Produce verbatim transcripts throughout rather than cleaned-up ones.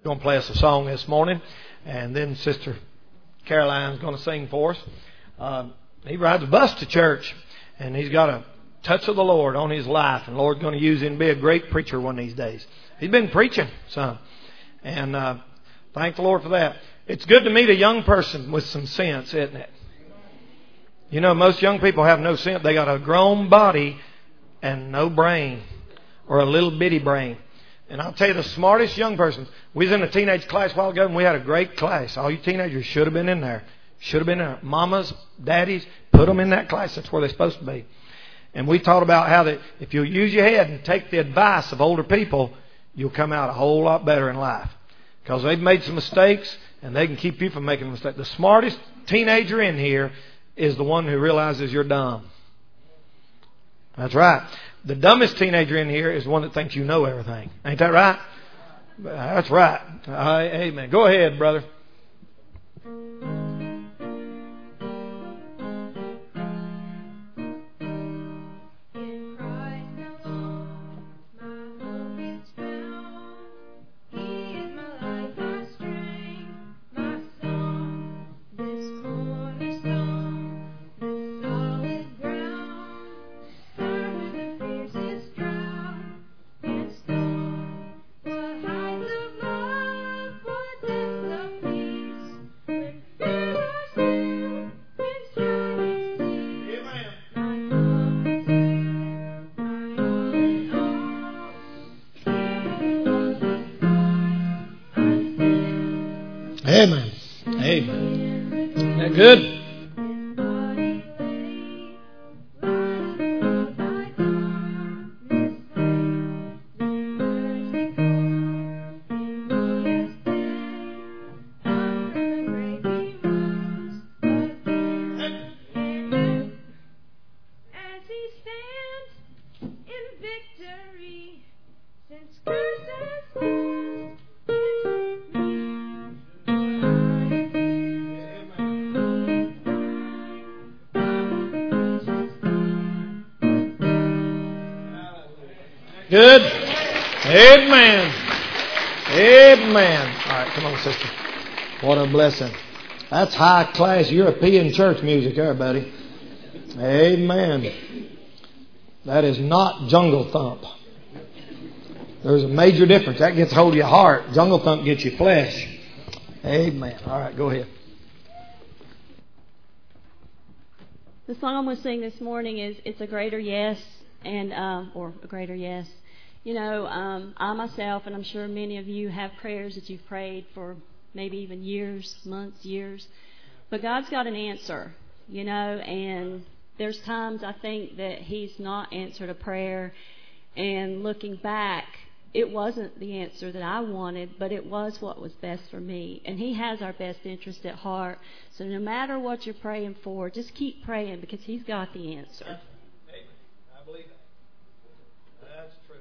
going to play us a song this morning, and then Sister Caroline's going to sing for us. Uh, he rides a bus to church, and he's got a touch of the Lord on his life, and the Lord's going to use him to be a great preacher one of these days. He's been preaching some, and uh, thank the Lord for that. It's good to meet a young person with some sense, isn't it? You know, most young people have no sense. They got a grown body and no brain, or a little bitty brain. And I'll tell you, the smartest young person, we was in a teenage class a while ago, and we had a great class. All you teenagers should have been in there. Should have been in there. Mamas, daddies, put them in that class. That's where they're supposed to be. And we taught about how that if you use your head and take the advice of older people, you'll come out a whole lot better in life. Because they've made some mistakes, and they can keep you from making mistakes. The smartest teenager in here is the one who realizes you're dumb. That's right. The dumbest teenager in here is the one that thinks you know everything. Ain't that right? That's right. Uh, amen. Go ahead, brother. Amen. Amen. Isn't that good? Good. Amen. Amen. All right, come on, sister. What a blessing. That's high-class European church music there, buddy. Amen. That is not jungle thump. There's a major difference. That gets hold of your heart. Jungle thump gets your flesh. Amen. All right, go ahead. The song I'm going to sing this morning is "It's a Greater Yes," and uh, or a greater yes. You know, um, I myself, and I'm sure many of you have prayers that you've prayed for maybe even years, months, years. But God's got an answer, you know, and there's times I think that He's not answered a prayer. And looking back, it wasn't the answer that I wanted, but it was what was best for me. And He has our best interest at heart. So no matter what you're praying for, just keep praying because He's got the answer. Amen. I believe that. That's true.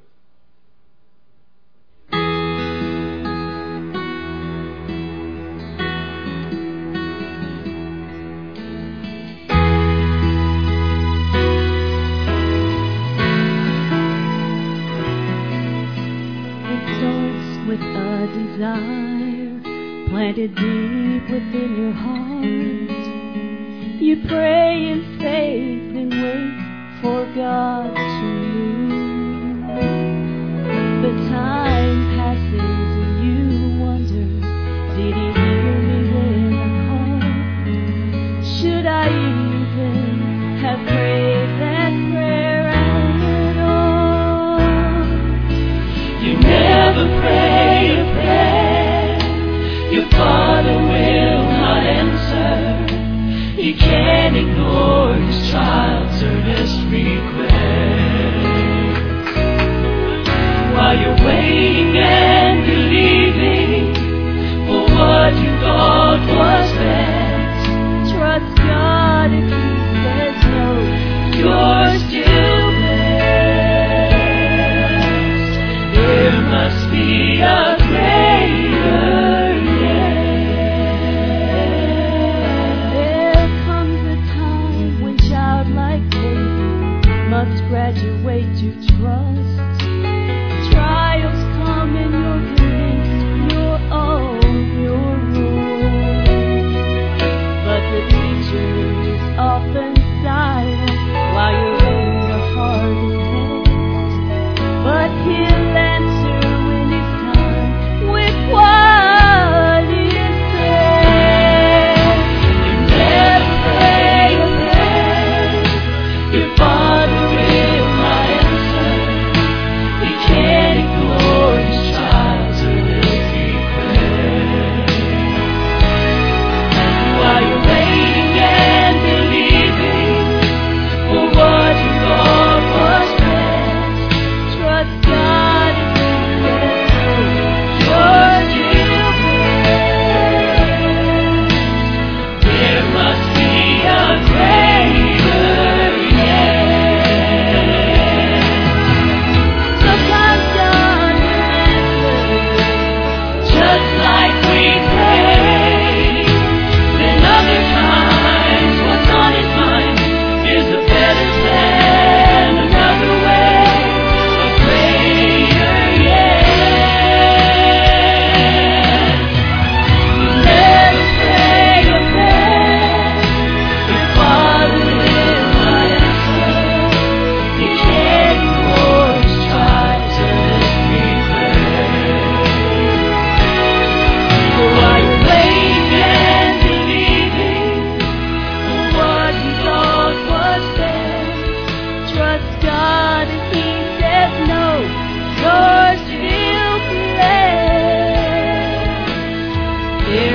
With a desire planted deep within your heart, you pray in faith and wait for God to move. But time passes and you wonder, did He hear me when I called? Should I even have prayed that prayer at all? You never pray. Your Father will not answer. He can't ignore His child's earnest request. While you're waiting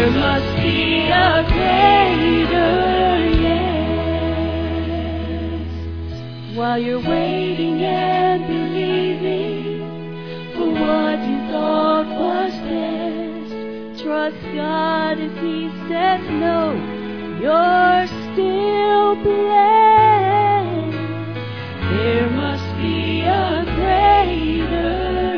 There must be a greater yes. While you're waiting and believing for what you thought was best, trust God if He says no, you're still blessed. There must be a greater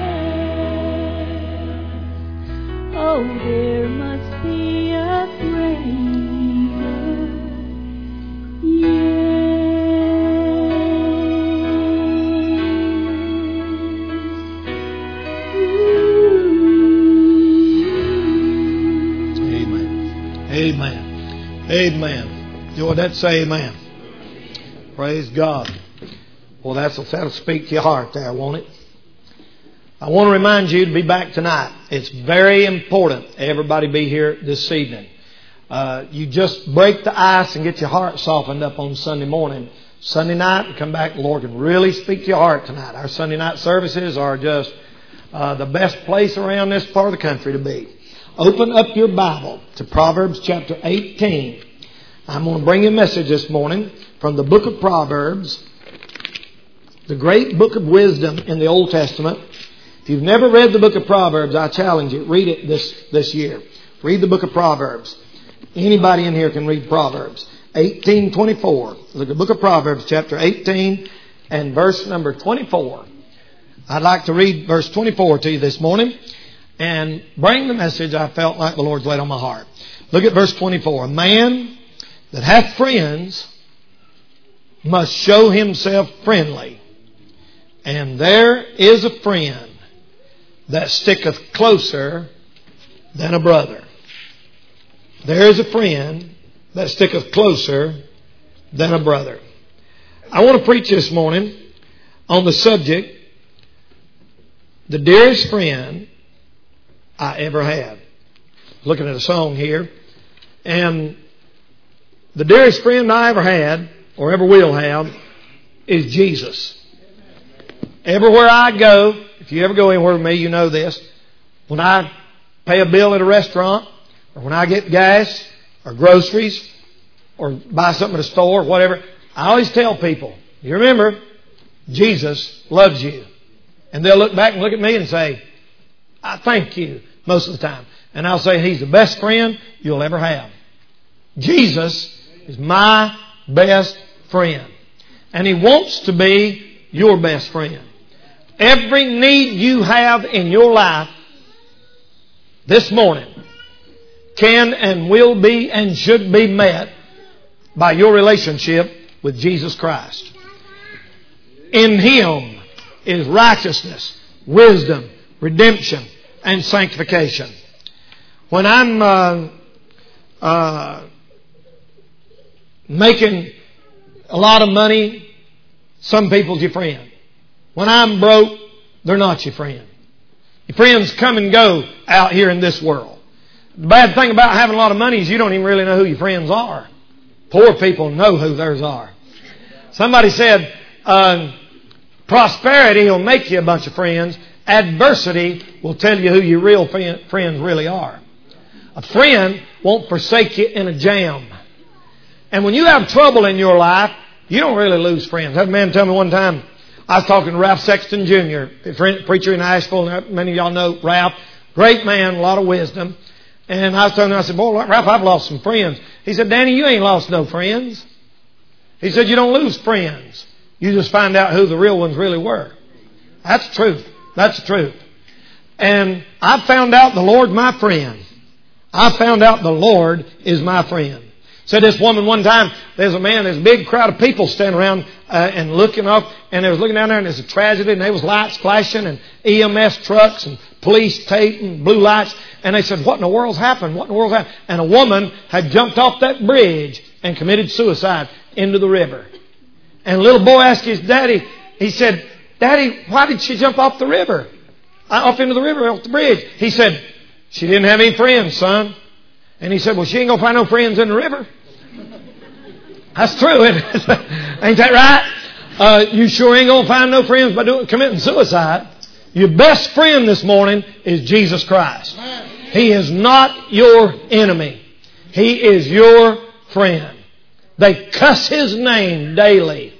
yes. Oh, there must be a greater yes. Amen. Amen. You want that? Say amen. Praise God. Well, that's, that'll speak to your heart there, won't it? I want to remind you to be back tonight. It's very important everybody be here this evening. Uh, you just break the ice and get your heart softened up on Sunday morning. Sunday night, and come back, the Lord can really speak to your heart tonight. Our Sunday night services are just uh, the best place around this part of the country to be. Open up your Bible to Proverbs chapter eighteen. I'm going to bring you a message this morning from the book of Proverbs, the great book of wisdom in the Old Testament. If you've never read the book of Proverbs, I challenge you, read it this, this year. Read the book of Proverbs. Anybody in here can read Proverbs. eighteen twenty-four. Look at the book of Proverbs chapter eighteen and verse number twenty-four. I'd like to read verse twenty-four to you this morning and bring the message I felt like the Lord's laid on my heart. Look at verse twenty-four. A man that hath friends must show himself friendly. And there is a friend that sticketh closer than a brother. There is a friend that sticketh closer than a brother. I want to preach this morning on the subject, the dearest friend I ever had. Looking at a song here. And the dearest friend I ever had, or ever will have, is Jesus. Everywhere I go, if you ever go anywhere with me, you know this. When I pay a bill at a restaurant, or when I get gas, or groceries, or buy something at a store, or whatever, I always tell people, you remember, Jesus loves you. And they'll look back and look at me and say, I thank you, most of the time. And I'll say, He's the best friend you'll ever have. Jesus is my best friend. And He wants to be your best friend. Every need you have in your life this morning can and will be and should be met by your relationship with Jesus Christ. In Him is righteousness, wisdom, redemption, and sanctification. When I'm uh, uh, making a lot of money, some people's your friend. When I'm broke, they're not your friend. Your friends come and go out here in this world. The bad thing about having a lot of money is you don't even really know who your friends are. Poor people know who theirs are. Somebody said, uh, prosperity will make you a bunch of friends. Adversity will tell you who your real friends really are. A friend won't forsake you in a jam. And when you have trouble in your life, you don't really lose friends. I had a man tell me one time, I was talking to Ralph Sexton Junior, a preacher in Asheville. Many of y'all know Ralph. Great man, a lot of wisdom. And I was telling him, I said, boy, Ralph, I've lost some friends. He said, Danny, you ain't lost no friends. He said, you don't lose friends. You just find out who the real ones really were. That's the truth. That's the truth. And I found out the Lord my friend. I found out the Lord is my friend. Said this woman one time, there's a man, there's a big crowd of people standing around uh, and looking up, and they was looking down there, and there's a tragedy, and there was lights flashing, and E M S trucks, and police tape, and blue lights, and they said, what in the world's happened? What in the world's happened? And a woman had jumped off that bridge and committed suicide into the river. And a little boy asked his daddy, he said, Daddy, why did she jump off the river? Off into the river, off the bridge. He said, she didn't have any friends, son. And he said, well, she ain't going to find no friends in the river. That's true, isn't it? Ain't that right? Uh, you sure ain't going to find no friends by doing, committing suicide. Your best friend this morning is Jesus Christ. He is not your enemy. He is your friend. They cuss His name daily.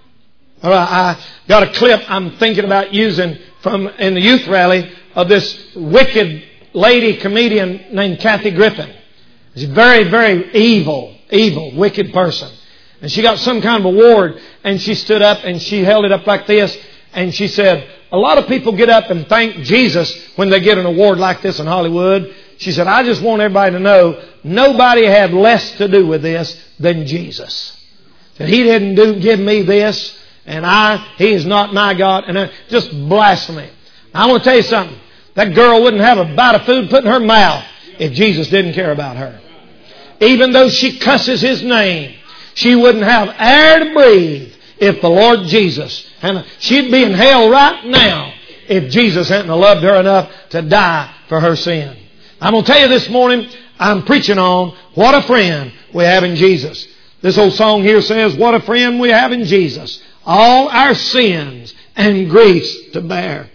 All right, I got a clip I'm thinking about using from in the youth rally of this wicked lady comedian named Kathy Griffin. She's a very, very evil, evil, wicked person. And she got some kind of award, and she stood up and she held it up like this, and she said, a lot of people get up and thank Jesus when they get an award like this in Hollywood. She said, I just want everybody to know nobody had less to do with this than Jesus. That He didn't do give me this, and I He is not my God. And I, just blasphemy. I want to tell you something. That girl wouldn't have a bite of food put in her mouth if Jesus didn't care about her. Even though she cusses His name, she wouldn't have air to breathe if the Lord Jesus, and she'd be in hell right now if Jesus hadn't loved her enough to die for her sin. I'm going to tell you this morning, I'm preaching on what a friend we have in Jesus. This old song here says, what a friend we have in Jesus, all our sins and griefs to bear.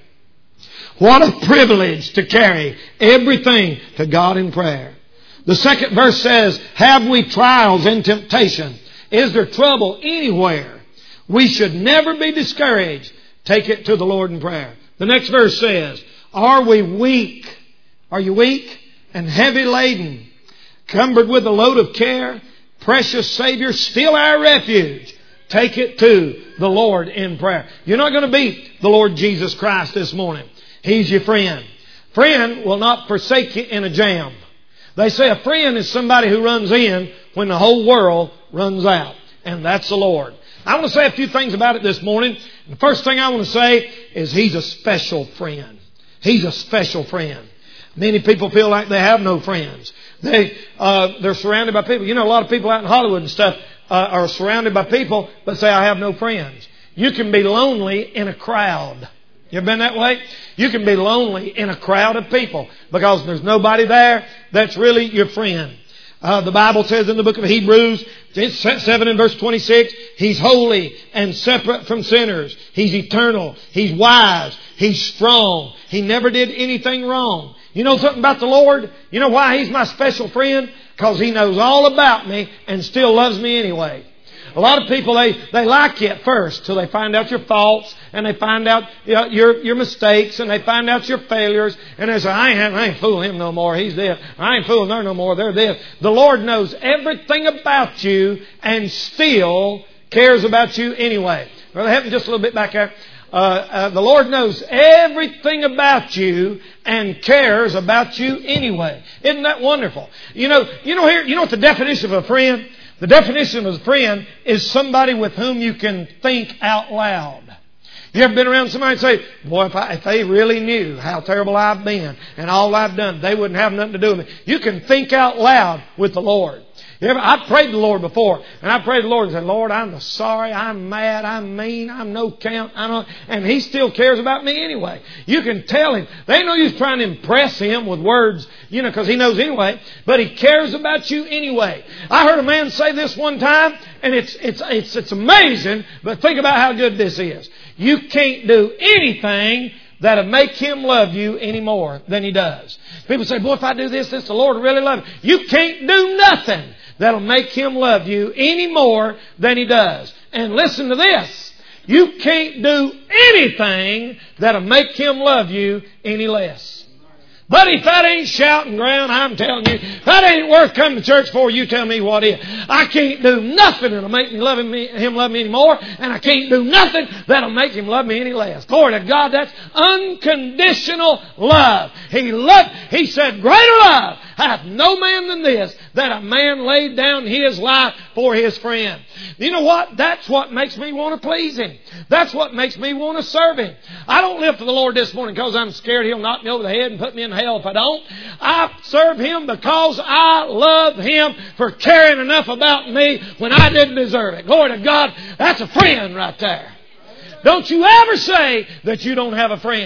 What a privilege to carry everything to God in prayer. The second verse says, have we trials and temptation? Is there trouble anywhere? We should never be discouraged. Take it to the Lord in prayer. The next verse says, are we weak? Are you weak and heavy laden, cumbered with a load of care? Precious Savior, still our refuge. Take it to the Lord in prayer. You're not going to beat the Lord Jesus Christ this morning. He's your friend. Friend will not forsake you in a jam. They say a friend is somebody who runs in when the whole world runs out. And that's the Lord. I want to say a few things about it this morning. The first thing I want to say is He's a special friend. He's a special friend. Many people feel like they have no friends. They, uh, they're surrounded by people. You know, a lot of people out in Hollywood and stuff uh, are surrounded by people but say, I have no friends. You can be lonely in a crowd. You ever been that way? You can be lonely in a crowd of people because there's nobody there that's really your friend. Uh, the Bible says in the book of Hebrews, seven and verse twenty-six, He's holy and separate from sinners. He's eternal. He's wise. He's strong. He never did anything wrong. You know something about the Lord? You know why He's my special friend? Because He knows all about me and still loves me anyway. A lot of people, they, they like you at first till they find out your faults and they find out you know, your your mistakes and they find out your failures. And they say, I ain't, I ain't fooling him no more. He's this. I ain't fooling her no more. They're this. The Lord knows everything about you and still cares about you anyway. Brother, help me just a little bit back there. Uh, uh, the Lord knows everything about you and cares about you anyway. Isn't that wonderful? You know, you know here, you know what the definition of a friend? The definition of a friend is somebody with whom you can think out loud. You ever been around somebody and say, boy, if, I, if they really knew how terrible I've been and all I've done, they wouldn't have nothing to do with me. You can think out loud with the Lord. You ever, I've prayed to the Lord before, and I prayed to the Lord and said, Lord, I'm sorry, I'm mad, I'm mean, I'm no count, I don't, and He still cares about me anyway. You can tell Him. They ain't no use trying to impress Him with words, you know, because He knows anyway, but He cares about you anyway. I heard a man say this one time, and it's, it's, it's, it's amazing, but think about how good this is. You can't do anything that'll make Him love you any more than He does. People say, boy, if I do this, this, the Lord will really love me. You can't do nothing that'll make Him love you any more than He does. And listen to this. You can't do anything that'll make Him love you any less. But if that ain't shouting ground, I'm telling you, that ain't worth coming to church for. You tell me what is. I can't do nothing that'll make me love him, him love me anymore, and I can't do nothing that'll make Him love me any less. Glory to God, that's unconditional love. He loved, He said, greater love hath no man than this, that a man laid down his life for his friend. You know what? That's what makes me want to please Him. That's what makes me want to serve Him. I don't live for the Lord this morning because I'm scared He'll knock me over the head and put me in hell if I don't. I serve Him because I love Him for caring enough about me when I didn't deserve it. Glory to God. That's a friend right there. Don't you ever say that you don't have a friend.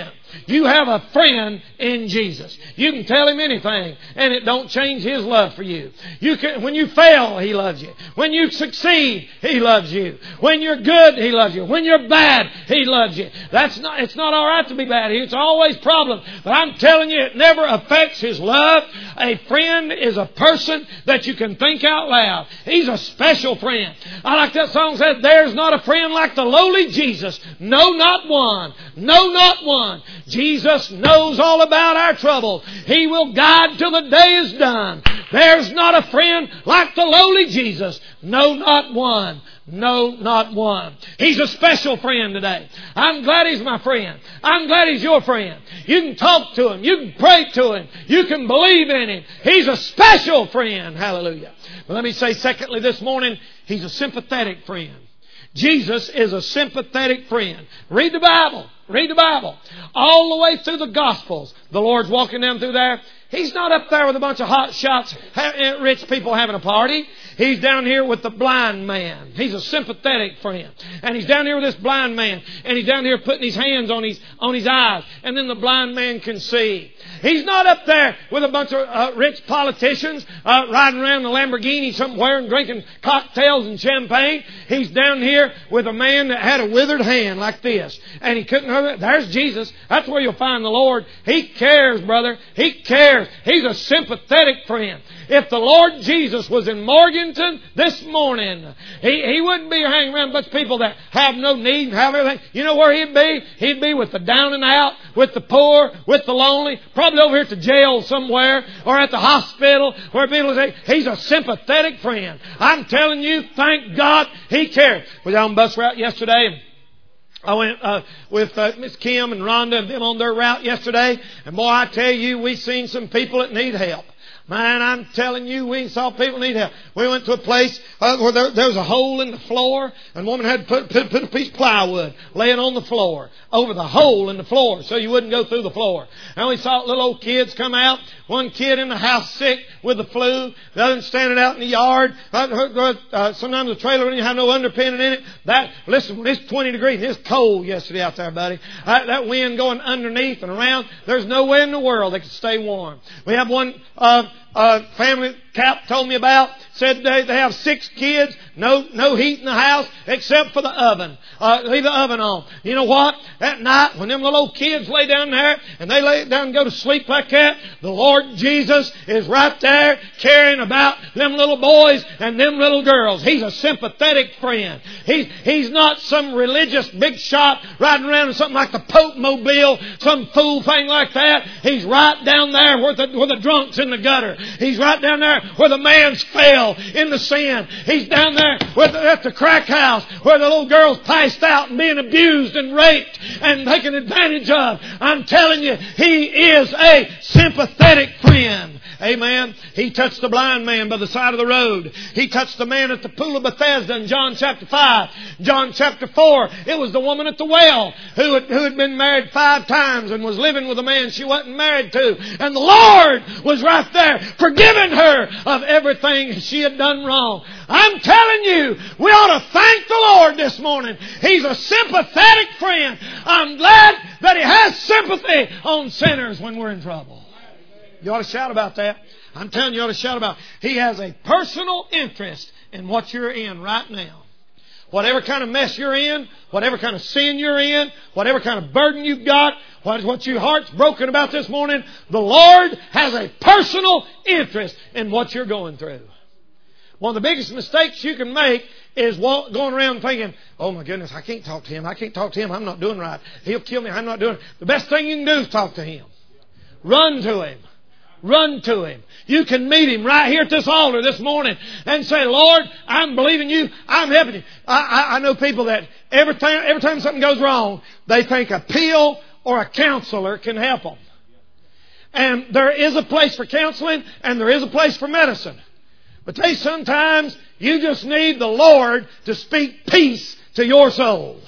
You have a friend in Jesus. You can tell Him anything and it don't change His love for you. You can, when you fail, He loves you. When you succeed, He loves you. When you're good, He loves you. When you're bad, He loves you. That's not, it's not all right to be bad. It's always problems. But I'm telling you, it never affects His love. A friend is a person that you can think out loud. He's a special friend. I like that song said, there's not a friend like the lowly Jesus. No, not one. No, not one. Jesus knows all about our trouble. He will guide till the day is done. There's not a friend like the lowly Jesus. No, not one. No, not one. He's a special friend today. I'm glad He's my friend. I'm glad He's your friend. You can talk to Him. You can pray to Him. You can believe in Him. He's a special friend. Hallelujah. But let me say secondly this morning, He's a sympathetic friend. Jesus is a sympathetic friend. Read the Bible. Read the Bible. All the way through the Gospels, the Lord's walking down through there. He's not up there with a bunch of hot shots, rich people having a party. He's down here with the blind man. He's a sympathetic friend. And He's down here with this blind man. And He's down here putting His hands on his, on his eyes. And then the blind man can see. He's not up there with a bunch of uh, rich politicians uh, riding around in a Lamborghini somewhere and drinking cocktails and champagne. He's down here with a man that had a withered hand like this. And he couldn't hurt it. There's Jesus. That's where you'll find the Lord. He cares, brother. He cares. He's a sympathetic friend. If the Lord Jesus was in Morganton this morning, He, he wouldn't be hanging around a bunch of people that have no need and have everything. You know where He'd be? He'd be with the down and out, with the poor, with the lonely, probably over here at the jail somewhere or at the hospital where people say, He's a sympathetic friend. I'm telling you, thank God He cares. We was on bus route yesterday. I went uh, with uh, Miss Kim and Rhonda and them on their route yesterday. And boy, I tell you, we seen some people that need help. Man, I'm telling you, we saw people need help. We went to a place uh, where there, there was a hole in the floor, and a woman had to put, put, put a piece of plywood laying on the floor over the hole in the floor so you wouldn't go through the floor. And we saw little old kids come out. One kid in the house sick with the flu. The other standing out in the yard. Uh, uh, sometimes the trailer when you have no underpinning in it. That listen, when it's twenty degrees, it's cold yesterday out there, buddy. Uh, that wind going underneath and around. There's no way in the world they could stay warm. We have one uh, uh, family Cap told me about. Said they, they have six kids. No, no heat in the house except for the oven. Uh, leave the oven on. You know what? At night, when them little old kids lay down there and they lay down and go to sleep like that, the Lord Jesus is right there caring about them little boys and them little girls. He's a sympathetic friend. He's, he's not some religious big shot riding around in something like the Pope Mobile, some fool thing like that. He's right down there where the, where the drunk's in the gutter. He's right down there where the man's fell in the sin. He's down there with the, at the crack house where the little girl's passed out and being abused and raped and taken advantage of. I'm telling you, He is a sympathetic friend. Amen. He touched the blind man by the side of the road. He touched the man at the pool of Bethesda in John chapter five. John chapter four, it was the woman at the well who had, who had been married five times and was living with a man she wasn't married to. And the Lord was right there forgiving her of everything she had done wrong. I'm telling you, we ought to thank the Lord this morning. He's a sympathetic friend. I'm glad that He has sympathy on sinners when we're in trouble. You ought to shout about that. I'm telling you, you ought to shout about it. He has a personal interest in what you're in right now. Whatever kind of mess you're in, whatever kind of sin you're in, whatever kind of burden you've got, what, what your heart's broken about this morning, the Lord has a personal interest in what you're going through. One of the biggest mistakes you can make is walk, going around thinking, oh my goodness, I can't talk to him. I can't talk to him. I'm not doing right. He'll kill me. I'm not doing it. The best thing you can do is talk to Him. Run to Him. Run to Him. You can meet Him right here at this altar this morning and say, Lord, I'm believing You. I'm helping You. I, I, I know people that every time, every time something goes wrong, they think a pill or a counselor can help them. And there is a place for counseling and there is a place for medicine. But they sometimes you just need the Lord to speak peace to your soul.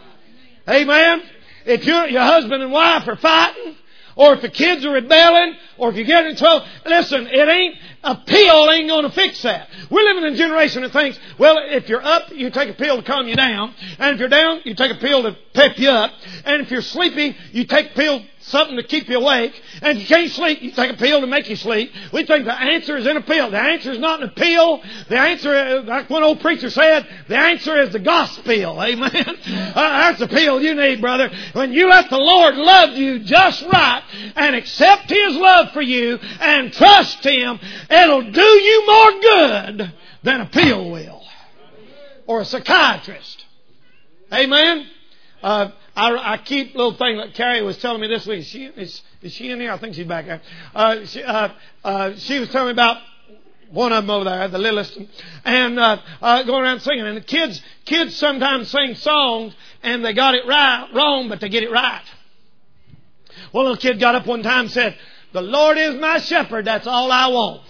Amen. If you're, your husband and wife are fighting, or if the kids are rebelling, or if you get in trouble, listen, it ain't, a pill ain't going to fix that. We're living in a generation that thinks, well, if you're up, you take a pill to calm you down. And if you're down, you take a pill to pep you up. And if you're sleepy, you take a pill something to keep you awake. And if you can't sleep, you take a pill to make you sleep. We think the answer is in a pill. The answer is not in a pill. The answer is, like one old preacher said, the answer is the gospel. Amen. Uh, that's the pill you need, brother. When you let the Lord love you just right and accept His love for you and trust Him, it'll do you more good than a pill will. Or a psychiatrist. Amen. Uh, I, I keep a little thing that Carrie was telling me this week. Is she, is, is she in here? I think she's back there. Uh, she, uh, uh, she was telling me about one of them over there, the littlest, and uh, uh, going around singing. And the kids, kids sometimes sing songs and they got it right, wrong, but they get it right. One little kid got up one time and said, "The Lord is my shepherd. That's all I want."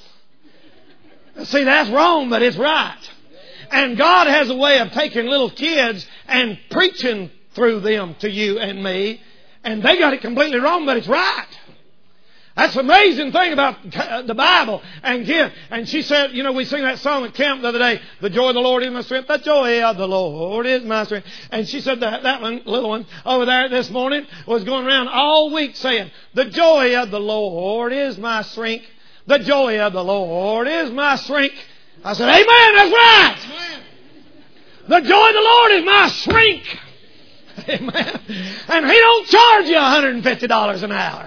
See, that's wrong, but it's right. And God has a way of taking little kids and preaching through them to you and me. And they got it completely wrong, but it's right. That's the amazing thing about the Bible. And kids, and she said, you know, we sing that song at camp the other day, "The joy of the Lord is my strength. The joy of the Lord is my strength." And she said that, that one, little one over there this morning was going around all week saying, "The joy of the Lord is my strength. The joy of the Lord is my strength." I said, amen, that's right. Amen. The joy of the Lord is my strength. Amen. And He don't charge you one hundred fifty dollars an hour.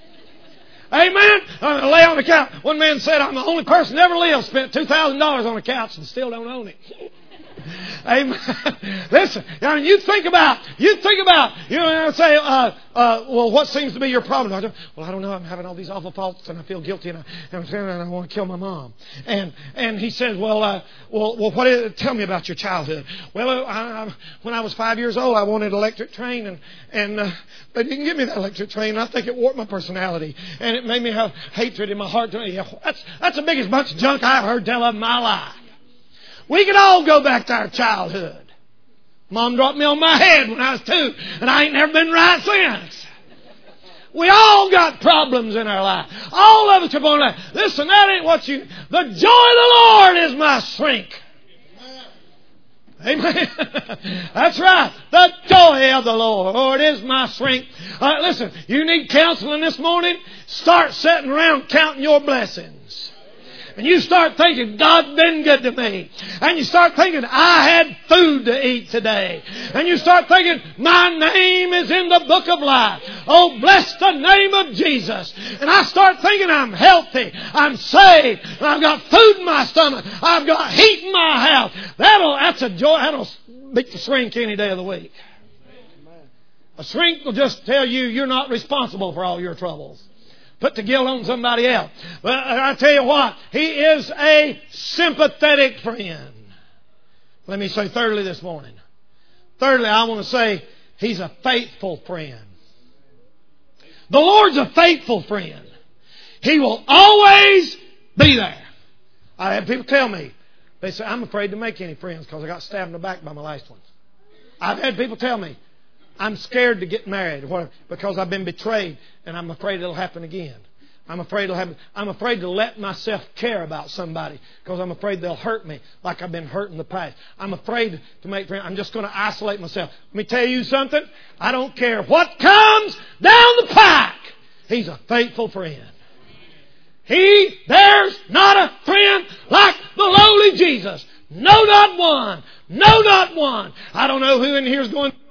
Amen. Uh, lay on the couch. One man said, "I'm the only person that ever lived, spent two thousand dollars on a couch and still don't own it." Amen. Listen, I mean, you think about, you think about, you know, say, uh, uh, well, what seems to be your problem? I well, I don't know. I'm having all these awful thoughts and I feel guilty and I, and I want to kill my mom. And and he says, well, uh, well, well, what is, tell me about your childhood. Well, I, I, when I was five years old, I wanted an electric train, and and uh, they didn't give me that electric train. And I think it warped my personality, and it made me have hatred in my heart. That's that's the biggest bunch of junk I've heard tell of in my life. We can all go back to our childhood. Mom dropped me on my head when I was two, and I ain't never been right since. We all got problems in our life. All of us are born like, listen, that ain't what you... The joy of the Lord is my strength. Amen. That's right. The joy of the Lord is my strength. Uh, listen, you need counseling this morning? Start sitting around counting your blessings. And you start thinking, God's been good to me. And you start thinking, I had food to eat today. And you start thinking, my name is in the book of life. Oh, bless the name of Jesus. And I start thinking, I'm healthy. I'm saved. And I've got food in my stomach. I've got heat in my house. That'll, that's a joy. That'll beat the shrink any day of the week. A shrink will just tell you you're not responsible for all your troubles. Put the guilt on somebody else. But I tell you what, He is a sympathetic friend. Let me say thirdly this morning. Thirdly, I want to say He's a faithful friend. The Lord's a faithful friend. He will always be there. I had people tell me, they say, I'm afraid to make any friends because I got stabbed in the back by my last one. I've had people tell me, I'm scared to get married because I've been betrayed and I'm afraid it'll happen again. I'm afraid it'll happen. I'm afraid to let myself care about somebody because I'm afraid they'll hurt me like I've been hurt in the past. I'm afraid to make friends. I'm just going to isolate myself. Let me tell you something. I don't care what comes down the pike. He's a faithful friend. He, there's not a friend like the lowly Jesus. No, not one. No, not one. I don't know who in here is going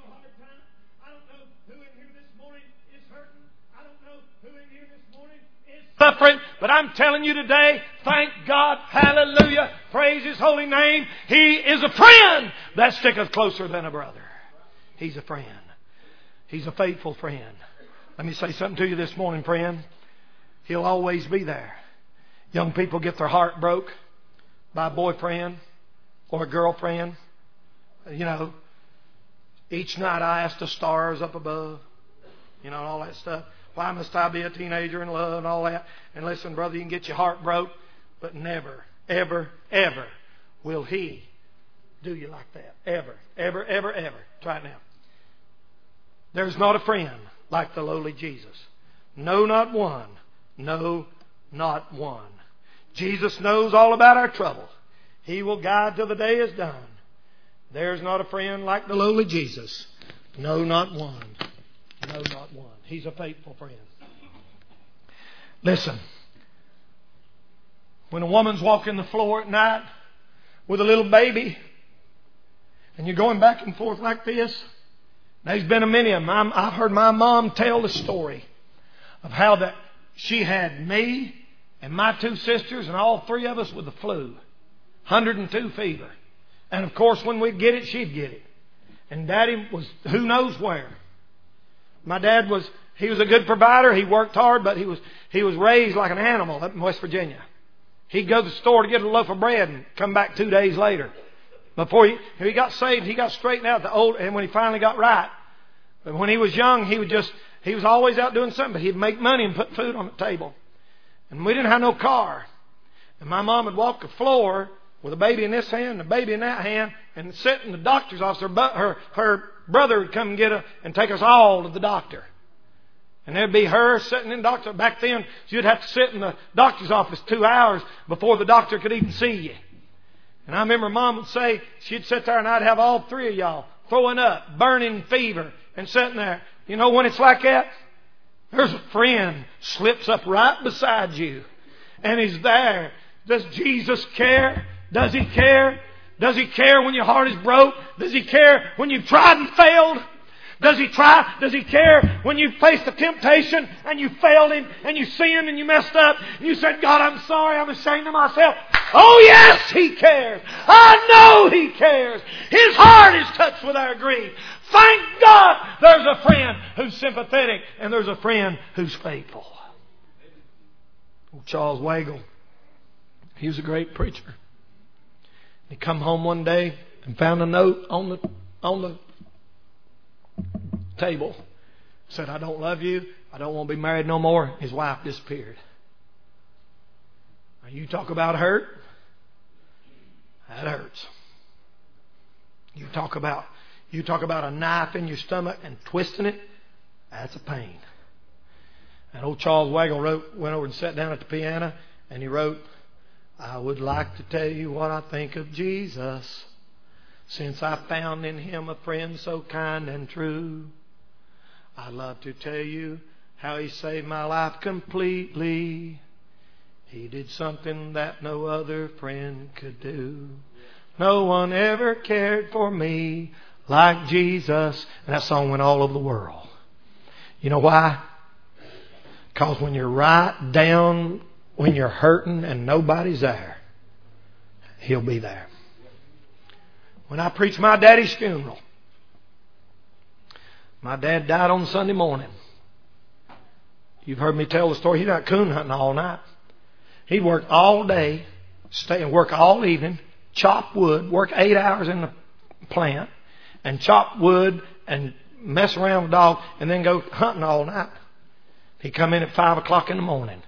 suffering, but I'm telling you today, thank God, hallelujah, praise His holy name. He is a friend that sticketh closer than a brother. He's a friend. He's a faithful friend. Let me say something to you this morning, friend. He'll always be there. Young people get their heart broke by a boyfriend or a girlfriend. You know, each night I ask the stars up above, you know, all that stuff. Why must I be a teenager in love and all that? And listen, brother, you can get your heart broke, but never, ever, ever will He do you like that. Ever, ever, ever, ever. Try it now. There's not a friend like the lowly Jesus. No, not one. No, not one. Jesus knows all about our trouble. He will guide till the day is done. There's not a friend like the lowly Jesus. No, not one. No, not one. He's a faithful friend. Listen. When a woman's walking the floor at night with a little baby, and you're going back and forth like this, there's been a many of them. I'm, I've heard my mom tell the story of how that she had me and my two sisters and all three of us with the flu. one hundred two fever. And of course when we'd get it, she'd get it. And Daddy was who knows where. My dad was, he was a good provider. He worked hard, but he was, he was raised like an animal up in West Virginia. He'd go to the store to get a loaf of bread and come back two days later. Before he, he got saved, he got straightened out the old, and when he finally got right. But when he was young, he would just, he was always out doing something, but he'd make money and put food on the table. And we didn't have no car. And my mom would walk the floor with a baby in this hand and a baby in that hand and sit in the doctor's office. Her, her, her brother would come and get her and take us all to the doctor. And there'd be her sitting in the doctor. Back then, you'd have to sit in the doctor's office two hours before the doctor could even see you. And I remember Mom would say, she'd sit there and I'd have all three of y'all throwing up, burning fever, and sitting there. You know when it's like that? There's a friend slips up right beside you and he's there. Does Jesus care? Does He care? Does He care when your heart is broke? Does He care when you've tried and failed? Does He try? Does He care when you faced a temptation and you failed Him and you sinned and you messed up and you said, God, I'm sorry, I'm ashamed of myself? Oh yes, He cares. I know He cares. His heart is touched with our grief. Thank God there's a friend who's sympathetic and there's a friend who's faithful. Old Charles Wagle, he was a great preacher. He come home one day and found a note on the on the table. Said, I don't love you. I don't want to be married no more. His wife disappeared. Now you talk about hurt. That hurts. You talk about you talk about a knife in your stomach and twisting it. That's a pain. And old Charles Wagle wrote, went over and sat down at the piano and he wrote, I would like to tell you what I think of Jesus, since I found in Him a friend so kind and true. I'd love to tell you how He saved my life completely. He did something that no other friend could do. No one ever cared for me like Jesus. And that song went all over the world. You know why? Because when you're right down, when you're hurting and nobody's there, He'll be there. When I preached my daddy's funeral, my dad died on Sunday morning. You've heard me tell the story. He went coon hunting all night. He worked all day, stay and work all evening, chop wood, work eight hours in the plant, and chop wood and mess around with dogs, and then go hunting all night. He'd come in at five o'clock in the morning.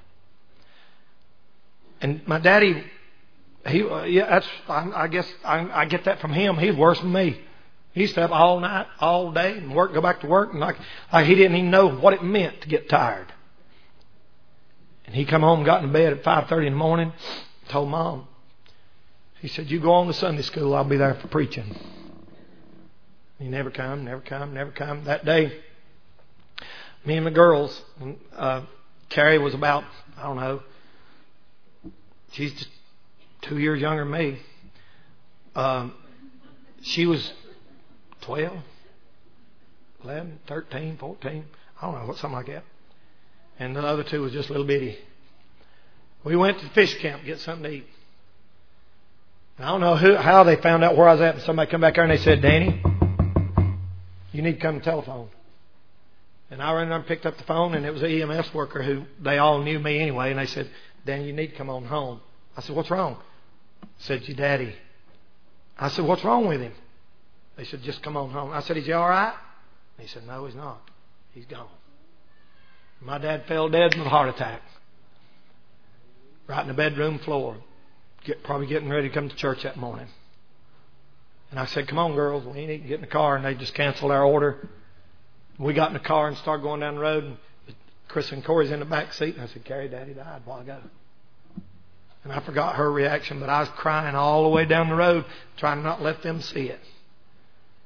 And my daddy, he uh, yeah, that's I, I guess I, I get that from him. He's worse than me. He used to up all night, all day, and work, go back to work, and like, like he didn't even know what it meant to get tired. And he come home, and got in bed at five thirty in the morning, told Mom. He said, "You go on to Sunday school. I'll be there for preaching." He never come, never come, never come. That day, me and the girls, uh, Carrie was about, I don't know, she's just two years younger than me. Um, she was twelve, eleven, thirteen, fourteen. I don't know, what something like that. And the other two was just little bitty. We went to the fish camp to get something to eat. And I don't know who, how they found out where I was at. And somebody come back there and they said, "Danny, you need to come to telephone." And I ran there and picked up the phone, and it was an E M S worker who, they all knew me anyway. And they said, "Danny, you need to come on home." I said, "What's wrong?" I said, "Your daddy." I said, "What's wrong with him?" They said, "Just come on home." I said, "Is he all right?" He said, "No, he's not. He's gone." My dad fell dead from a heart attack. Right in the bedroom floor. Get, probably getting ready to come to church that morning. And I said, "Come on, girls. We need to get in the car." And they just canceled our order. We got in the car and started going down the road. And Chris and Corey's in the back seat. And I said, "Carrie, Daddy died a while ago." And I forgot her reaction, but I was crying all the way down the road, trying to not let them see it.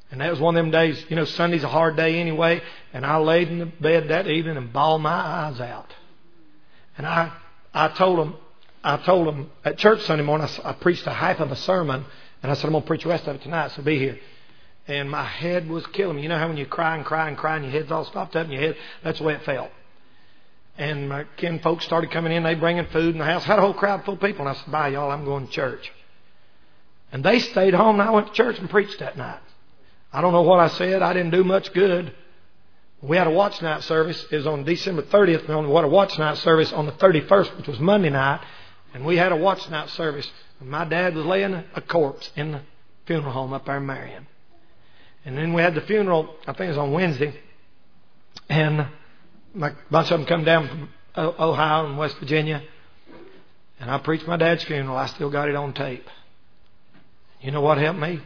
And that was one of them days, you know, Sunday's a hard day anyway. And I laid in the bed that evening and bawled my eyes out. And I, I told them, I told them at church Sunday morning, I, I preached a half of a sermon. And I said, I'm going to preach the rest of it tonight, so be here. And my head was killing me. You know how when you cry and cry and cry and your head's all stopped up in your head? That's the way it felt. And my kin folks started coming in. They bringing food in the house. Had a whole crowd full of people. And I said, bye, y'all. I'm going to church. And they stayed home, and I went to church and preached that night. I don't know what I said. I didn't do much good. We had a watch night service. It was on December thirtieth. We only had a watch night service on the thirty-first, which was Monday night. And we had a watch night service. And my dad was laying a corpse in the funeral home up there in Marion. And then we had the funeral, I think it was on Wednesday. And a bunch of them come down from Ohio and West Virginia. And I preached my dad's funeral. I still got it on tape. You know what helped me?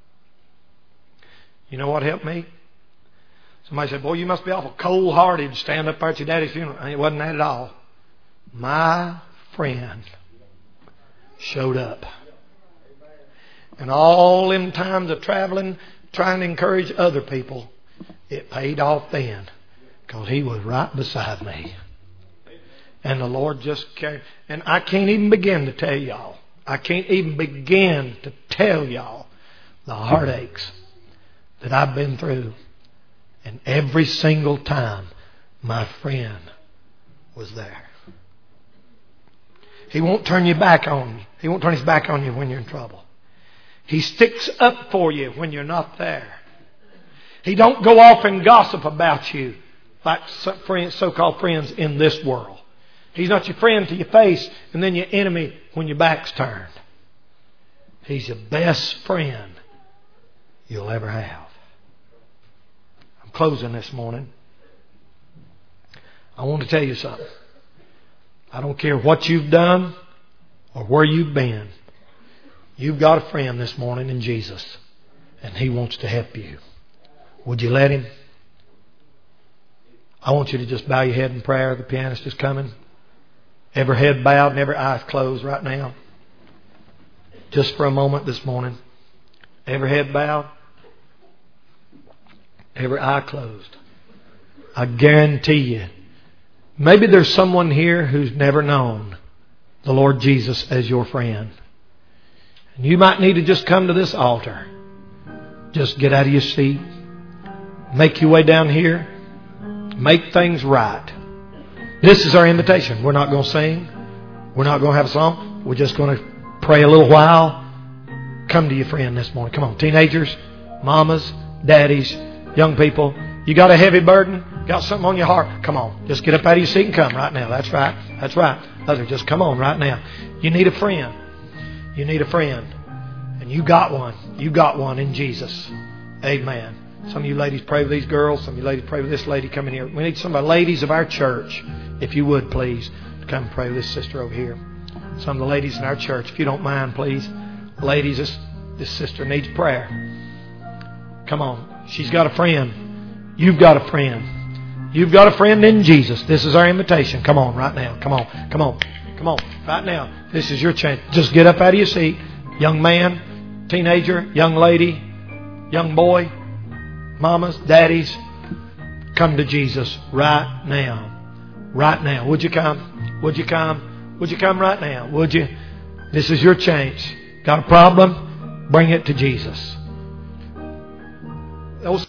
You know what helped me? Somebody said, boy, you must be awful cold-hearted to stand up there at your daddy's funeral. And it wasn't that at all. My friend showed up. And all in times of traveling, trying to encourage other people, it paid off then. Because he was right beside me. And the Lord just carried. And I can't even begin to tell y'all. I can't even begin to tell y'all the heartaches that I've been through. And every single time my friend was there. He won't turn you back on you. He won't turn his back on you when you're in trouble. He sticks up for you when you're not there. He don't go off and gossip about you like so-called friends in this world. He's not your friend to your face and then your enemy when your back's turned. He's your best friend you'll ever have. I'm closing this morning. I want to tell you something. I don't care what you've done or where you've been. You've got a friend this morning in Jesus, and He wants to help you. Would you let Him? I want you to just bow your head in prayer. The pianist is coming. Every head bowed and every eye closed right now. Just for a moment this morning. Every head bowed. Every eye closed. I guarantee you, maybe there's someone here who's never known the Lord Jesus as your friend. And you might need to just come to this altar. Just get out of your seat. Make your way down here. Make things right. This is our invitation. We're not going to sing. We're not going to have a song. We're just going to pray a little while. Come to your friend this morning. Come on, teenagers, mamas, daddies, young people. You got a heavy burden? Got something on your heart? Come on. Just get up out of your seat and come right now. That's right. That's right. Others, just come on right now. You need a friend. You need a friend. And you got one. You got one in Jesus. Amen. Some of you ladies pray with these girls. Some of you ladies pray with this lady coming here. We need some of the ladies of our church, if you would please, to come and pray with this sister over here. Some of the ladies in our church, if you don't mind, please. Ladies, this, this sister needs prayer. Come on. She's got a friend. You've got a friend. You've got a friend in Jesus. This is our invitation. Come on right now. Come on. Come on. Come on. Right now. This is your chance. Just get up out of your seat. Young man, teenager, young lady, young boy, mamas, daddies, come to Jesus right now. Right now. Would you come? Would you come? Would you come right now? Would you? This is your chance. Got a problem? Bring it to Jesus. Those